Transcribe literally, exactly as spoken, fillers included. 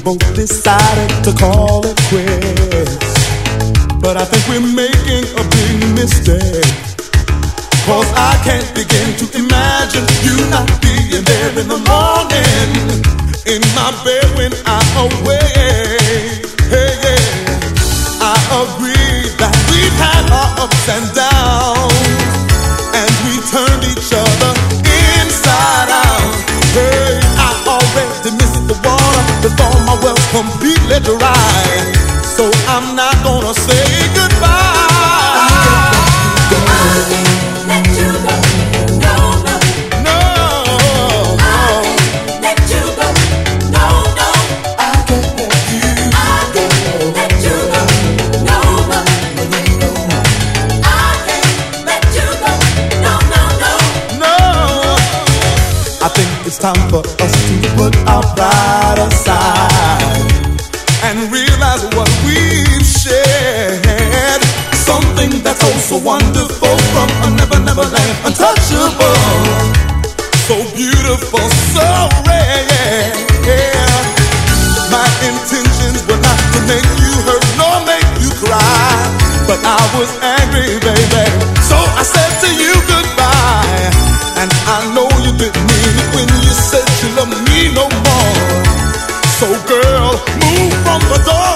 both decided to call it quits. But I think we're making a big mistake, 'cause I can't begin to imagine you not being there in the morning, in my bed when I'm awake. Hey, yeah. I agree that we've had our ups and downs, and we turned each other inside out. Hey, I already missed the water before my well's completely dry, so I'm not gonna say goodbye. I can't let you go. No, no. No. I can't let you go. No, no. I can't let you. I can't let you go. No, no. I can't let you go. No, no, no. No. I think it's time for us to put our pride aside and realize what we've shared. Something that's oh so wonderful, from a never, never land, untouchable. So beautiful, so rare, yeah. My intentions were not to make you hurt nor make you cry, but I was angry, baby, so I said to you goodbye. And I know you didn't mean it when you said you love me no more. So girl, move from the door.